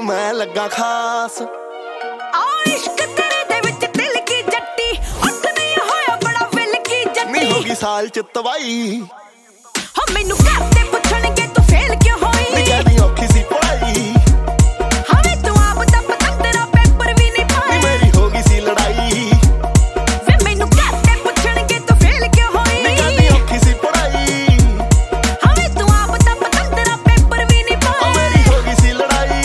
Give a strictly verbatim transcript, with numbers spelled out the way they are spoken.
ਮੈਂ ਲੱਗਾ ਖਾਸ। ਆ ਇਸ਼ਕ ਤੇਰੇ ਦੇ ਵਿੱਚ ਦਿਲ ਕੀ ਜੱਟੀ, ਉੱਠ ਨਹੀਂ ਹੋਇਆ ਬੜਾ ਵਿਲ ਕੀ ਜੱਟੀ। ਨੀ ਹੋ ਗਈ ਸਾਲ ਚ ਤਬਾਈ, ਹਾਂ ਮੈਨੂੰ ਘਰ ਦੇ ਪੁੱਛਣਗੇ ਤੂੰ ਫੇਲ ਕਿਉਂ ਹੋਈ। ਨੀ ਕਹਿੰਦੀ ਔਖੀ ਸੀ ਪੜਾਈ।